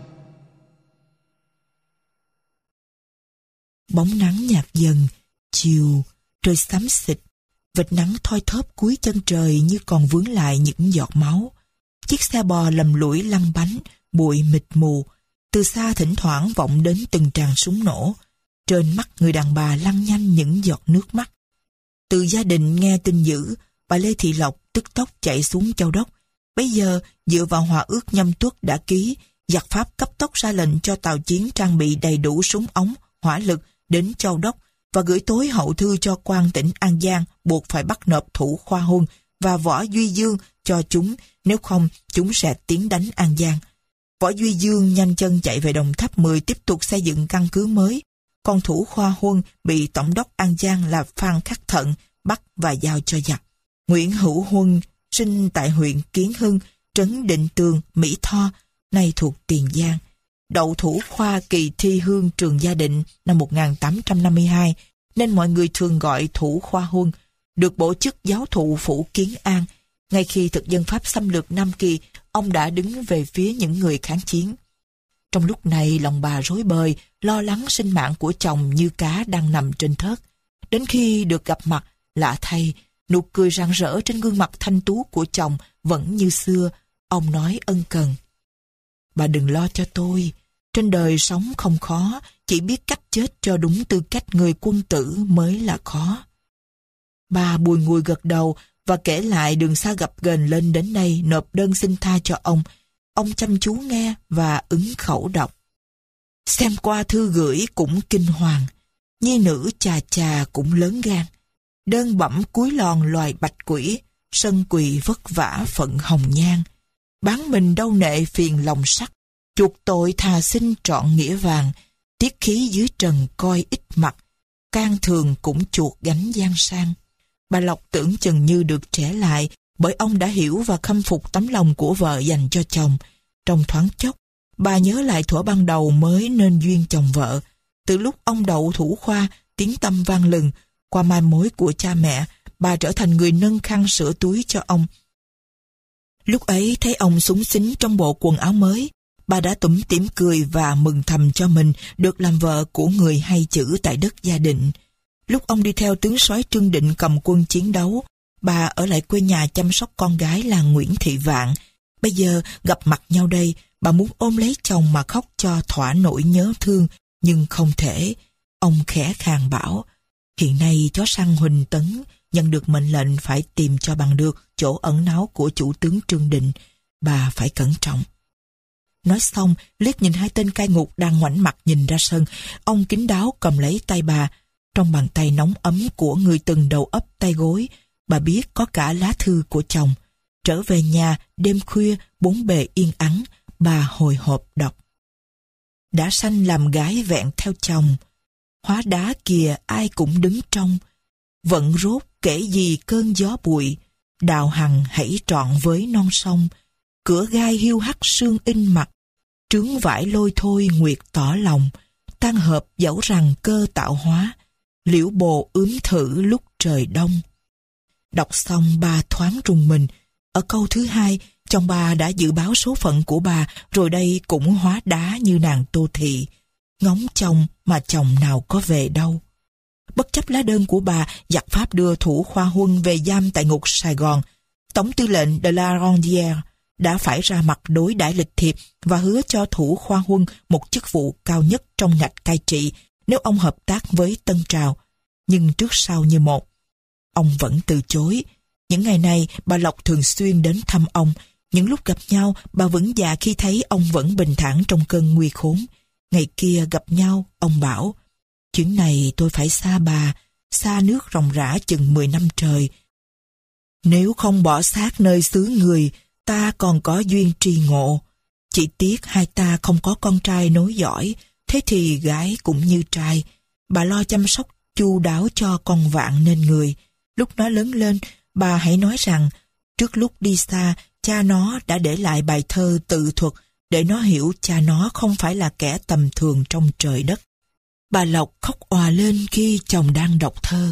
Bóng nắng nhạt dần, chiều, trời xám xịt, vệt nắng thoi thóp cuối chân trời như còn vướng lại những giọt máu. Chiếc xe bò lầm lũi lăn bánh, bụi mịt mù, từ xa thỉnh thoảng vọng đến từng tràng súng nổ. Trên mắt người đàn bà lăn nhanh những giọt nước mắt. Từ gia đình nghe tin dữ, bà Lê Thị Lộc tức tốc chạy xuống Châu Đốc. Bây giờ, dựa vào hòa ước Nhâm Tuất đã ký, giặc Pháp cấp tốc ra lệnh cho tàu chiến trang bị đầy đủ súng ống, hỏa lực đến Châu Đốc và gửi tối hậu thư cho quan tỉnh An Giang buộc phải bắt nộp Thủ Khoa Huân và Võ Duy Dương cho chúng, nếu không chúng sẽ tiến đánh An Giang. Võ Duy Dương nhanh chân chạy về Đồng Tháp 10 tiếp tục xây dựng căn cứ mới. Còn Thủ Khoa Huân bị tổng đốc An Giang là Phan Khắc Thận bắt và giao cho giặc. Nguyễn Hữu Huân sinh tại huyện Kiến Hưng, trấn Định Tường, Mỹ Tho, nay thuộc Tiền Giang. Đậu thủ khoa kỳ thi hương trường Gia Định năm 1852, nên mọi người thường gọi Thủ Khoa Huân, được bổ chức giáo thụ phủ Kiến An. Ngay khi thực dân Pháp xâm lược Nam Kỳ, ông đã đứng về phía những người kháng chiến. Trong lúc này, lòng bà rối bời, lo lắng sinh mạng của chồng như cá đang nằm trên thớt. Đến khi được gặp mặt, lạ thay, nụ cười rạng rỡ trên gương mặt thanh tú của chồng vẫn như xưa. Ông nói ân cần: bà đừng lo cho tôi, trên đời sống không khó, chỉ biết cách chết cho đúng tư cách người quân tử mới là khó. Bà bùi ngùi gật đầu và kể lại đường xa gập ghềnh lên đến đây nộp đơn xin tha cho ông. Ông chăm chú nghe và ứng khẩu đọc. Xem qua thư gửi cũng kinh hoàng, nhi nữ chà chà cũng lớn gan. Đơn bẩm cúi lòn loài bạch quỷ, sân quỳ vất vả phận hồng nhan. Bán mình đâu nệ phiền lòng sắc, chuộc tội thà xin trọn nghĩa vàng. Tiết khí dưới trần coi ít mặt, can thường cũng chuộc gánh gian sang. Bà Lộc tưởng chừng như được trẻ lại, bởi ông đã hiểu và khâm phục tấm lòng của vợ dành cho chồng. Trong thoáng chốc, bà nhớ lại thuở ban đầu mới nên duyên chồng vợ. Từ lúc ông đậu thủ khoa, tiếng tăm vang lừng, qua mai mối của cha mẹ, bà trở thành người nâng khăn sửa túi cho ông. Lúc ấy thấy ông súng xính trong bộ quần áo mới, bà đã tủm tỉm cười và mừng thầm cho mình được làm vợ của người hay chữ tại đất Gia Định. Lúc ông đi theo tướng soái Trương Định cầm quân chiến đấu, bà ở lại quê nhà chăm sóc con gái là Nguyễn Thị Vạn. Bây giờ gặp mặt nhau đây, bà muốn ôm lấy chồng mà khóc cho thỏa nỗi nhớ thương, nhưng không thể. Ông khẽ khàng bảo, hiện nay chó săn Huỳnh Tấn nhận được mệnh lệnh phải tìm cho bằng được chỗ ẩn náu của chủ tướng Trương Định. Bà phải cẩn trọng. Nói xong, liếc nhìn hai tên cai ngục đang ngoảnh mặt nhìn ra sân, ông kín đáo cầm lấy tay bà. Trong bàn tay nóng ấm của người từng đầu ấp tay gối, bà biết có cả lá thư của chồng. Trở về nhà, đêm khuya, bốn bề yên ắng, bà hồi hộp đọc. Đã sanh làm gái vẹn theo chồng, hóa đá kìa ai cũng đứng trong. Vận rốt kể gì cơn gió bụi, đào hằng hãy trọn với non sông. Cửa gai hiu hắt sương in mặt, trướng vải lôi thôi nguyệt tỏ lòng. Tan hợp dẫu rằng cơ tạo hóa, liễu bồ ướm thử lúc trời đông. Đọc xong bà thoáng rùng mình. Ở câu thứ hai, chồng bà đã dự báo số phận của bà, rồi đây cũng hóa đá như nàng Tô Thị. Ngóng chồng mà chồng nào có về đâu. Bất chấp lá đơn của bà, giặc Pháp đưa Thủ Khoa Huân về giam tại ngục Sài Gòn. Tổng tư lệnh de la Rondière đã phải ra mặt đối đãi lịch thiệp và hứa cho Thủ Khoa Huân một chức vụ cao nhất trong ngạch cai trị nếu ông hợp tác với Tân Trào. Nhưng trước sau như một, ông vẫn từ chối. Những ngày này, bà Lộc thường xuyên đến thăm ông. Những lúc gặp nhau, bà vững dạ khi thấy ông vẫn bình thản trong cơn nguy khốn. Ngày kia gặp nhau, ông bảo, chuyến này tôi phải xa bà, xa nước ròng rã chừng 10 năm trời. Nếu không bỏ xác nơi xứ người, ta còn có duyên tri ngộ. Chỉ tiếc hai ta không có con trai nối dõi, thế thì gái cũng như trai. Bà lo chăm sóc chu đáo cho con vạn nên người. Lúc nó lớn lên, bà hãy nói rằng, trước lúc đi xa, cha nó đã để lại bài thơ tự thuật để nó hiểu cha nó không phải là kẻ tầm thường trong trời đất. Bà Lộc khóc òa lên khi chồng đang đọc thơ.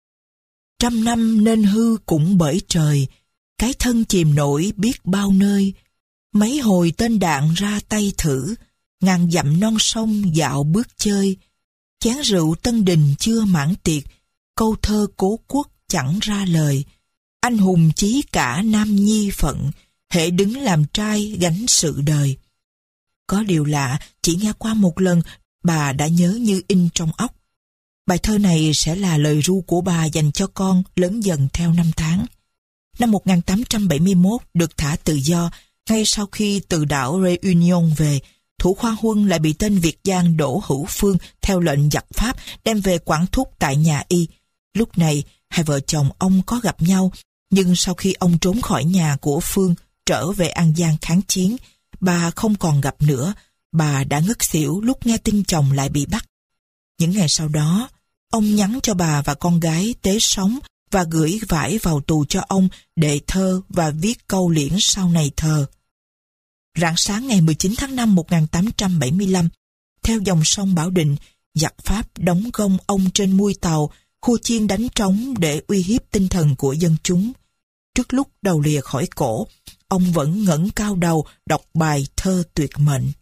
100 năm nên hư cũng bởi trời, cái thân chìm nổi biết bao nơi. Mấy hồi tên đạn ra tay thử, ngàn dặm non sông dạo bước chơi. Chén rượu Tân Đình chưa mãn tiệc, câu thơ cố quốc chẳng ra lời. Anh hùng chí cả nam nhi phận, hễ đứng làm trai gánh sự đời. Có điều lạ, chỉ nghe qua một lần, bà đã nhớ như in trong óc. Bài thơ này sẽ là lời ru của bà dành cho con lớn dần theo năm tháng. Năm 1871 được thả tự do, ngay sau khi từ đảo Réunion về, Thủ Khoa Huân lại bị tên Việt Giang Đỗ Hữu Phương theo lệnh giặc Pháp đem về quản thúc tại nhà y. Lúc này, hai vợ chồng ông có gặp nhau, nhưng sau khi ông trốn khỏi nhà của Phương, trở về An Giang kháng chiến, bà không còn gặp nữa. Bà đã ngất xỉu lúc nghe tin chồng lại bị bắt. Những ngày sau đó, ông nhắn cho bà và con gái tế sống và gửi vải vào tù cho ông để thơ và viết câu liễn sau này thờ. Rạng sáng ngày 19 tháng 5 1875, theo dòng sông Bảo Định, giặc Pháp đóng gông ông trên mui tàu, khua chiên đánh trống để uy hiếp tinh thần của dân chúng. Trước lúc đầu lìa khỏi cổ, ông vẫn ngẩng cao đầu đọc bài thơ tuyệt mệnh.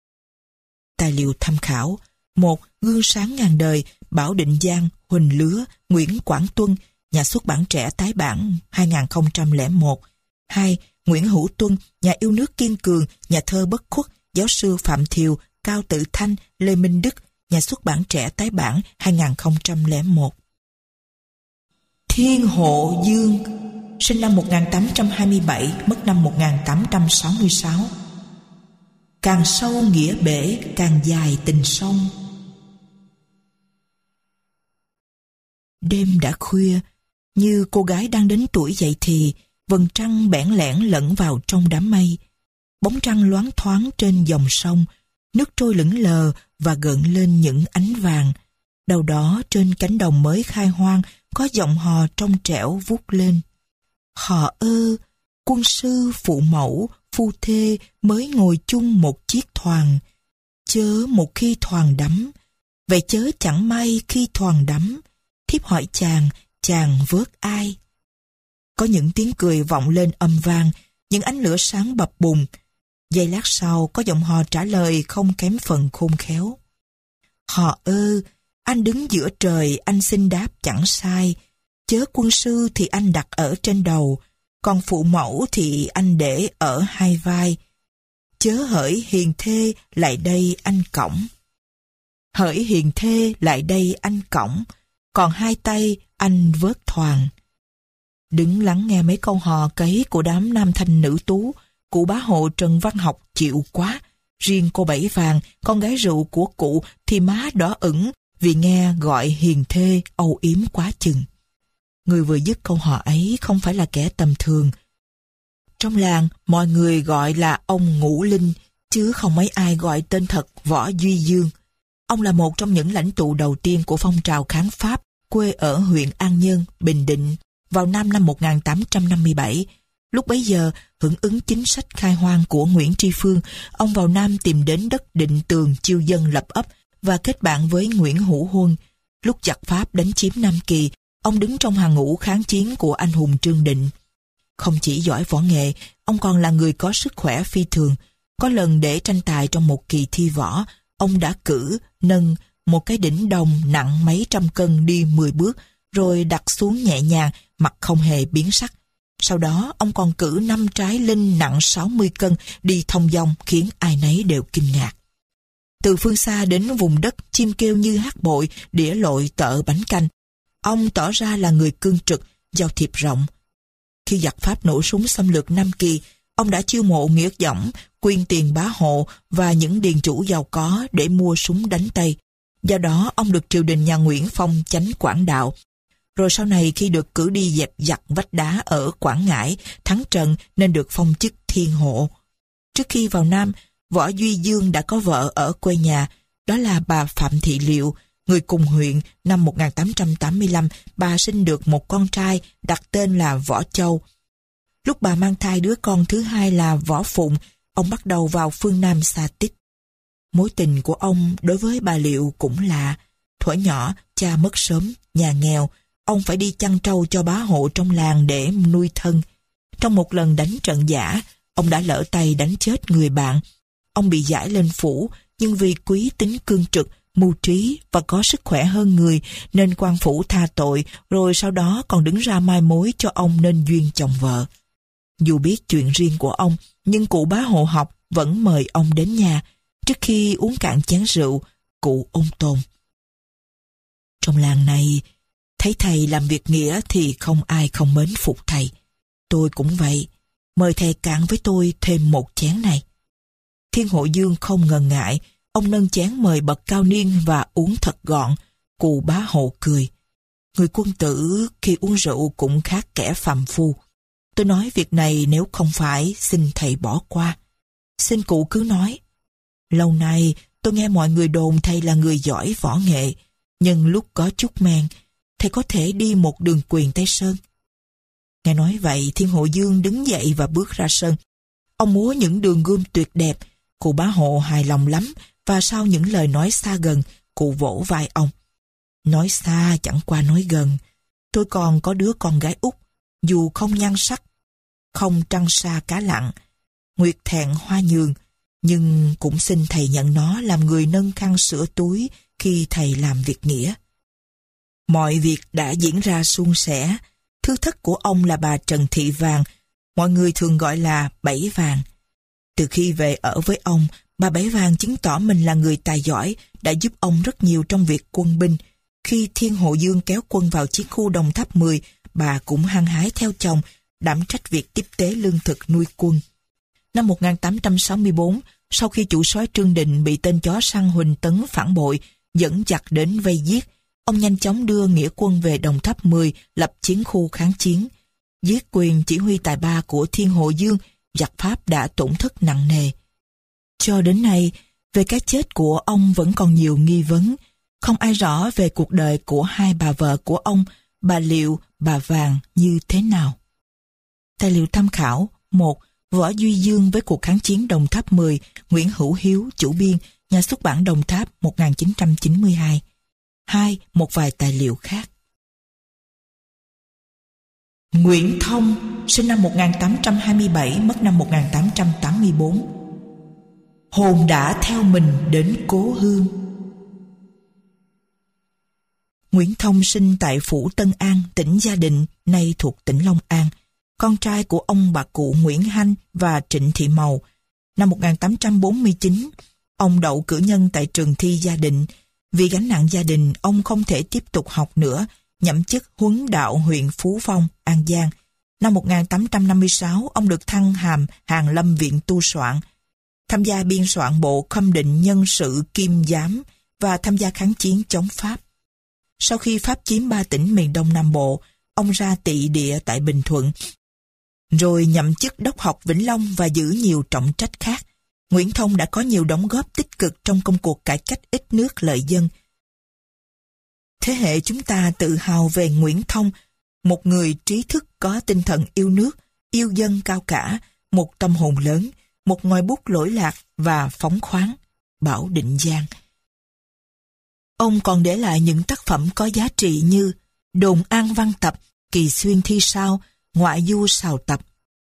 Tài liệu tham khảo: 1. Gương sáng ngàn đời, Bảo Định Giang, Huỳnh Lứa, Nguyễn Quảng Tuân, Nhà xuất bản Trẻ tái bản 2001. 2. Nguyễn Hữu Tuân, Nhà yêu nước kiên cường, Nhà thơ bất khuất, Giáo sư Phạm Thiều, Cao Tự Thanh, Lê Minh Đức, Nhà xuất bản Trẻ tái bản 2001. Thiên Hộ Dương, sinh năm 1827, mất năm 1866. Càng sâu nghĩa bể, càng dài tình sông. Đêm đã khuya, như cô gái đang đến tuổi dậy thì, vầng trăng bẽn lẽn lẫn vào trong đám mây. Bóng trăng loáng thoáng trên dòng sông, nước trôi lững lờ và gợn lên những ánh vàng. Đâu đó trên cánh đồng mới khai hoang có giọng hò trong trẻo vút lên. Hò ơ, quân sư phụ mẫu, phu thê mới ngồi chung một chiếc thoàn. Chớ một khi thoàn đắm, vậy chớ chẳng may khi thoàn đắm, thiếp hỏi chàng vớt ai? Có những tiếng cười vọng lên âm vang, những ánh lửa sáng bập bùng. Giây lát sau có giọng hò trả lời không kém phần khôn khéo. Hò ơ, anh đứng giữa trời, anh xin đáp chẳng sai. Chớ quân sư thì anh đặt ở trên đầu, còn phụ mẫu thì anh để ở hai vai. Chớ hỡi hiền thê lại đây anh cõng. Hỡi hiền thê lại đây anh cõng, còn hai tay anh vớt thoàn. Đứng lắng nghe mấy câu hò cấy của đám nam thanh nữ tú, cụ bá hộ Trần Văn Học chịu quá. Riêng cô Bảy Vàng, con gái rượu của cụ thì má đỏ ửng, vì nghe gọi hiền thê âu yếm quá chừng. Người vừa dứt câu họ ấy không phải là kẻ tầm thường. Trong làng, mọi người gọi là ông Ngũ Linh, chứ không mấy ai gọi tên thật Võ Duy Dương. Ông là một trong những lãnh tụ đầu tiên của phong trào kháng Pháp, quê ở huyện An Nhơn, Bình Định, vào năm 1857. Lúc bấy giờ, hưởng ứng chính sách khai hoang của Nguyễn Tri Phương, ông vào Nam tìm đến đất Định Tường chiêu dân lập ấp và kết bạn với Nguyễn Hữu Huân. Lúc giặc Pháp đánh chiếm Nam Kỳ, ông đứng trong hàng ngũ kháng chiến của anh hùng Trương Định. Không chỉ giỏi võ nghệ, ông còn là người có sức khỏe phi thường. Có lần để tranh tài trong một kỳ thi võ, ông đã nâng một cái đỉnh đồng nặng mấy trăm cân đi 10 bước, rồi đặt xuống nhẹ nhàng, mặt không hề biến sắc. Sau đó, ông còn cử 5 trái linh nặng 60 cân đi thông dong, khiến ai nấy đều kinh ngạc. Từ phương xa đến vùng đất, chim kêu như hát bội, đĩa lội tợ bánh canh. Ông tỏ ra là người cương trực, giao thiệp rộng. Khi giặc Pháp nổ súng xâm lược Nam Kỳ, ông đã chiêu mộ nghĩa dõng, quyên tiền bá hộ và những điền chủ giàu có để mua súng đánh Tây. Do đó, ông được triều đình nhà Nguyễn phong chánh Quảng Đạo. Rồi sau này khi được cử đi dẹp giặc vách đá ở Quảng Ngãi, thắng trận nên được phong chức Thiên Hộ. Trước khi vào Nam, Võ Duy Dương đã có vợ ở quê nhà, đó là bà Phạm Thị Liệu, người cùng huyện. Năm 1885, bà sinh được một con trai đặt tên là Võ Châu. Lúc bà mang thai đứa con thứ hai là Võ Phụng, ông bắt đầu vào phương Nam xa tích. Mối tình của ông đối với bà Liệu cũng lạ. Thuở nhỏ, cha mất sớm, nhà nghèo, ông phải đi chăn trâu cho bá hộ trong làng để nuôi thân. Trong một lần đánh trận giả, ông đã lỡ tay đánh chết người bạn. Ông bị giải lên phủ, nhưng vì quý tính cương trực, mưu trí và có sức khỏe hơn người, nên quan phủ tha tội, rồi sau đó còn đứng ra mai mối cho ông nên duyên chồng vợ. Dù biết chuyện riêng của ông, nhưng cụ bá hộ học vẫn mời ông đến nhà. Trước khi uống cạn chén rượu, cụ ôn tồn: trong làng này, thấy thầy làm việc nghĩa thì không ai không mến phục thầy. Tôi cũng vậy, mời thầy cạn với tôi thêm một chén này. Thiên Hộ Dương không ngần ngại, ông nâng chén mời bậc cao niên và uống thật gọn. Cụ bá hộ cười: người quân tử khi uống rượu cũng khác kẻ phàm phu. Tôi nói việc này nếu không phải, xin thầy bỏ qua. Xin cụ cứ nói. Lâu nay tôi nghe mọi người đồn thầy là người giỏi võ nghệ, nhưng lúc có chút men, thầy có thể đi một đường quyền Tây Sơn. Nghe nói vậy, Thiên Hộ Dương đứng dậy và bước ra sân. Ông múa những đường gươm tuyệt đẹp. Cụ bá hộ hài lòng lắm, và sau những lời nói xa gần, cụ vỗ vai ông: nói xa chẳng qua nói gần. Tôi còn có đứa con gái út, dù không nhan sắc, không trăng sa cá lặn, nguyệt thẹn hoa nhường, nhưng cũng xin thầy nhận nó làm người nâng khăn sửa túi khi thầy làm việc nghĩa. Mọi việc đã diễn ra suôn sẻ. Thứ thất của ông là bà Trần Thị Vàng, mọi người thường gọi là Bảy Vàng. Từ khi về ở với ông, bà Bảy Vàng chứng tỏ mình là người tài giỏi, đã giúp ông rất nhiều trong việc quân binh. Khi Thiên Hộ Dương kéo quân vào chiến khu Đồng Tháp 10, bà cũng hăng hái theo chồng, đảm trách việc tiếp tế lương thực nuôi quân. Năm 1864, sau khi chủ soái Trương Định bị tên chó săn Huỳnh Tấn phản bội, dẫn giặc đến vây giết, ông nhanh chóng đưa nghĩa quân về Đồng Tháp 10 lập chiến khu kháng chiến. Dưới quyền chỉ huy tài ba của Thiên Hộ Dương, giặc Pháp đã tổn thất nặng nề. Cho đến nay, về cái chết của ông vẫn còn nhiều nghi vấn. Không ai rõ về cuộc đời của hai bà vợ của ông, bà Liệu, bà Vàng như thế nào. Tài liệu tham khảo: 1. Võ Duy Dương với cuộc kháng chiến Đồng Tháp 10, Nguyễn Hữu Hiếu, chủ biên, nhà xuất bản Đồng Tháp, 1992. 2. Một vài tài liệu khác. Nguyễn Thông, sinh năm 1827, mất năm 1884. Hồn đã theo mình đến cố hương. Nguyễn Thông sinh tại phủ Tân An, tỉnh Gia Định, nay thuộc tỉnh Long An, con trai của ông bà cụ Nguyễn Hanh và Trịnh Thị Màu. Năm 1849, ông đậu cử nhân tại trường thi Gia Định. Vì gánh nặng gia đình, ông không thể tiếp tục học nữa, nhậm chức huấn đạo huyện Phú Phong, An Giang. Năm 1856, ông được thăng hàm Hàn Lâm Viện tu soạn. Tham gia biên soạn bộ Khâm định nhân sự Kim Giám, và tham gia kháng chiến chống Pháp. Sau khi Pháp chiếm 3 tỉnh miền Đông Nam Bộ, ông ra tị địa tại Bình Thuận, rồi nhậm chức đốc học Vĩnh Long và giữ nhiều trọng trách khác. Nguyễn Thông đã có nhiều đóng góp tích cực trong công cuộc cải cách ít nước lợi dân. Thế hệ chúng ta tự hào về Nguyễn Thông, một người trí thức có tinh thần yêu nước, yêu dân cao cả, một tâm hồn lớn, một ngòi bút lỗi lạc và phóng khoáng. Bảo Định Giang. Ông còn để lại những tác phẩm có giá trị như Đồn An Văn Tập, Kỳ Xuyên Thi Sao, Ngoại Du Sào Tập.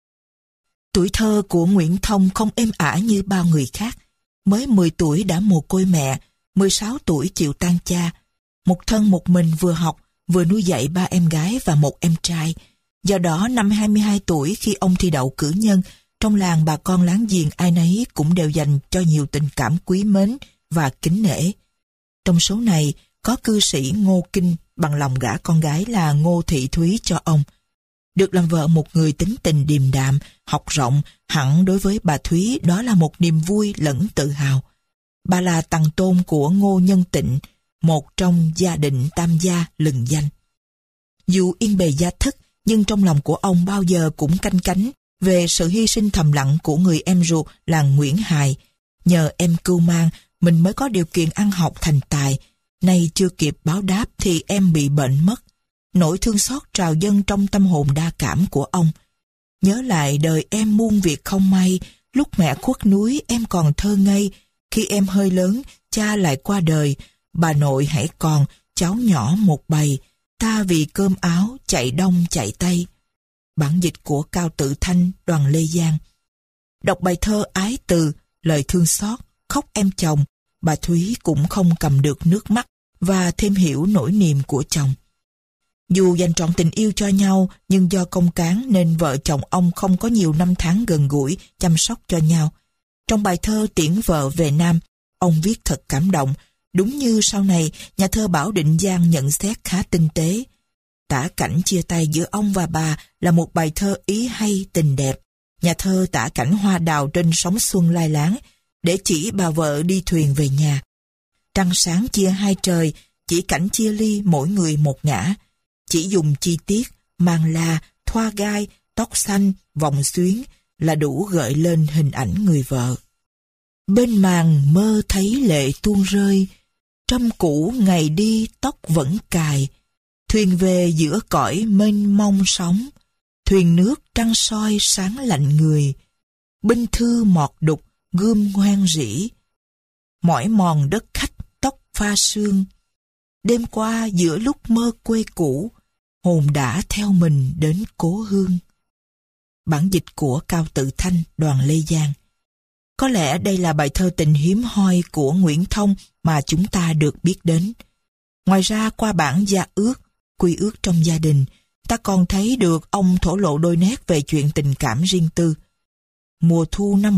Tuổi thơ của Nguyễn Thông không êm ả như bao người khác. Mới 10 tuổi đã mồ côi mẹ, 16 tuổi chịu tang cha. Một thân một mình vừa học, vừa nuôi dạy 3 em gái và 1 em trai. Do đó năm 22 tuổi khi ông thi đậu cử nhân, trong làng bà con láng giềng ai nấy cũng đều dành cho nhiều tình cảm quý mến và kính nể. Trong số này có cư sĩ Ngô Kinh bằng lòng gả con gái là Ngô Thị Thúy cho ông. Được làm vợ một người tính tình điềm đạm, học rộng, hẳn đối với bà Thúy đó là một niềm vui lẫn tự hào. Bà là tằng tôn của Ngô Nhân Tịnh, một trong gia đình Tam gia lừng danh. Dù yên bề gia thất, nhưng trong lòng của ông bao giờ cũng canh cánh về sự hy sinh thầm lặng của người em ruột là Nguyễn Hài. Nhờ em cưu mang, mình mới có điều kiện ăn học thành tài. Nay chưa kịp báo đáp thì em bị bệnh mất. Nỗi thương xót trào dâng trong tâm hồn đa cảm của ông. Nhớ lại đời em muôn việc không may, lúc mẹ khuất núi em còn thơ ngây. Khi em hơi lớn, cha lại qua đời. Bà nội hãy còn, cháu nhỏ một bầy. Ta vì cơm áo, chạy đông chạy tây. Bản dịch của Cao Tự Thanh, Đoàn Lê Giang. Đọc bài thơ ái từ, lời thương xót, khóc em chồng, bà Thúy cũng không cầm được nước mắt và thêm hiểu nỗi niềm của chồng. Dù dành trọn tình yêu cho nhau, nhưng do công cán nên vợ chồng ông không có nhiều năm tháng gần gũi, chăm sóc cho nhau. Trong bài thơ Tiễn Vợ Về Nam, ông viết thật cảm động, đúng như sau này nhà thơ Bảo Định Giang nhận xét khá tinh tế. Tả cảnh chia tay giữa ông và bà là một bài thơ ý hay tình đẹp. Nhà thơ tả cảnh hoa đào trên sóng xuân lai láng, để chỉ bà vợ đi thuyền về nhà. Trăng sáng chia hai trời, chỉ cảnh chia ly mỗi người một ngã. Chỉ dùng chi tiết, màng la, thoa gai, tóc xanh, vòng xuyến là đủ gợi lên hình ảnh người vợ. Bên màn mơ thấy lệ tuôn rơi, trâm cũ ngày đi tóc vẫn cài. Thuyền về giữa cõi mênh mông sóng, thuyền nước trăng soi sáng lạnh người. Binh thư mọt đục, gươm hoang rỉ, mỏi mòn đất khách tóc pha sương. Đêm qua giữa lúc mơ quê cũ, hồn đã theo mình đến cố hương. Bản dịch của Cao Tự Thanh, Đoàn Lê Giang. Có lẽ đây là bài thơ tình hiếm hoi của Nguyễn Thông mà chúng ta được biết đến. Ngoài ra qua bản Gia Ước, Quy ước trong gia đình, ta còn thấy được ông thổ lộ đôi nét về chuyện tình cảm riêng tư. Mùa thu năm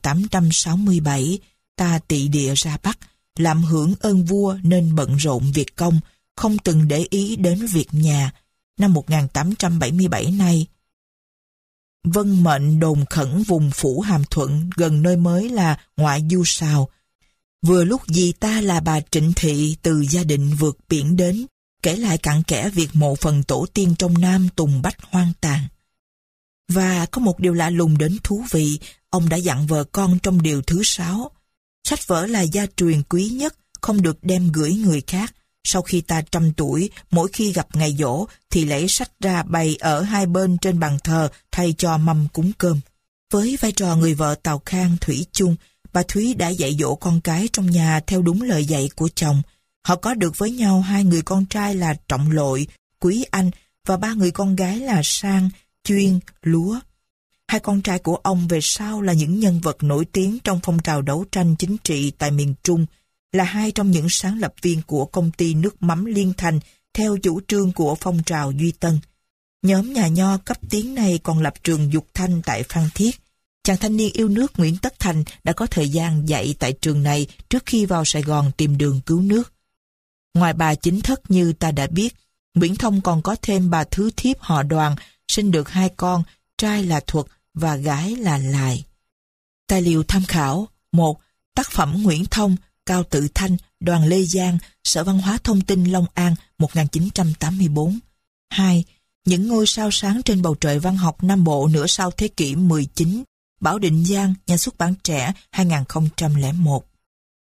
1867, ta tị địa ra Bắc, làm hưởng ơn vua nên bận rộn việc công, không từng để ý đến việc nhà. Năm 1877 này, vân mệnh đồn khẩn vùng phủ Hàm Thuận gần nơi mới là Ngoại Du Sào. Vừa lúc dì ta là bà Trịnh Thị từ gia định vượt biển đến, kể lại cặn kẽ việc mộ phần tổ tiên trong Nam Tùng Bách hoang tàn. Và có một điều lạ lùng đến thú vị, ông đã dặn vợ con trong điều thứ 6. Sách vở là gia truyền quý nhất, không được đem gửi người khác. Sau khi ta 100 tuổi, mỗi khi gặp ngày giỗ thì lấy sách ra bày ở hai bên trên bàn thờ thay cho mâm cúng cơm. Với vai trò người vợ Tào Khang thủy chung, bà Thúy đã dạy dỗ con cái trong nhà theo đúng lời dạy của chồng. Họ có được với nhau 2 người con trai là Trọng Lội, Quý Anh và 3 người con gái là Sang, Chuyên, Lúa. 2 con trai của ông về sau là những nhân vật nổi tiếng trong phong trào đấu tranh chính trị tại miền Trung, là 2 trong những sáng lập viên của công ty nước mắm Liên Thành theo chủ trương của phong trào Duy Tân. Nhóm nhà nho cấp tiến này còn lập trường Dục Thanh tại Phan Thiết. Chàng thanh niên yêu nước Nguyễn Tất Thành đã có thời gian dạy tại trường này trước khi vào Sài Gòn tìm đường cứu nước. Ngoài bà chính thất như ta đã biết, Nguyễn Thông còn có thêm bà thứ thiếp họ Đoàn, sinh được 2 con, trai là Thuật và gái là Lài. Tài liệu tham khảo: 1. Tác phẩm Nguyễn Thông, Cao Tự Thanh, Đoàn Lê Giang, Sở Văn hóa Thông tin Long An 1984. 2. Những ngôi sao sáng trên bầu trời văn học Nam Bộ nửa sau thế kỷ 19. Bảo Định Giang, Nhà xuất bản Trẻ 2001.